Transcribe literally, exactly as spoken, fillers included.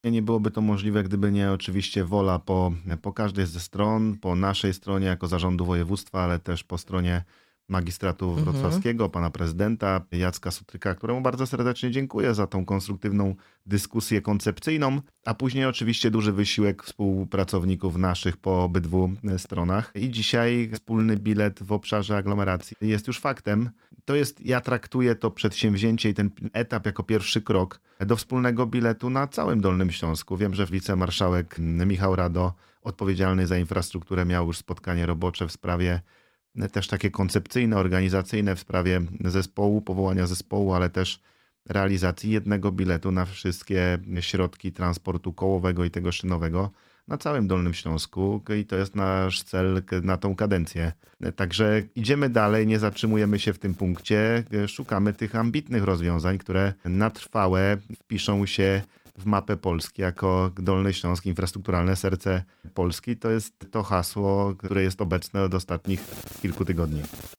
Nie byłoby to możliwe, gdyby nie oczywiście wola po, po każdej ze stron, po naszej stronie jako zarządu województwa, ale też po stronie magistratu Mhm. wrocławskiego, pana prezydenta Jacka Sutryka, któremu bardzo serdecznie dziękuję za tą konstruktywną dyskusję koncepcyjną, a później oczywiście duży wysiłek współpracowników naszych po obydwu stronach. I dzisiaj wspólny bilet w obszarze aglomeracji jest już faktem. To jest, ja traktuję to przedsięwzięcie i ten etap jako pierwszy krok do wspólnego biletu na całym Dolnym Śląsku. Wiem, że wicemarszałek Michał Rado, odpowiedzialny za infrastrukturę, miał już spotkanie robocze w sprawie też takie koncepcyjne, organizacyjne w sprawie zespołu, powołania zespołu, ale też realizacji jednego biletu na wszystkie środki transportu kołowego i tego szynowego na całym Dolnym Śląsku i to jest nasz cel na tą kadencję. Także idziemy dalej, nie zatrzymujemy się w tym punkcie, szukamy tych ambitnych rozwiązań, które na trwałe wpiszą się w mapę Polski jako Dolny Śląsk, infrastrukturalne serce Polski. To jest to hasło, które jest obecne od ostatnich kilku tygodni.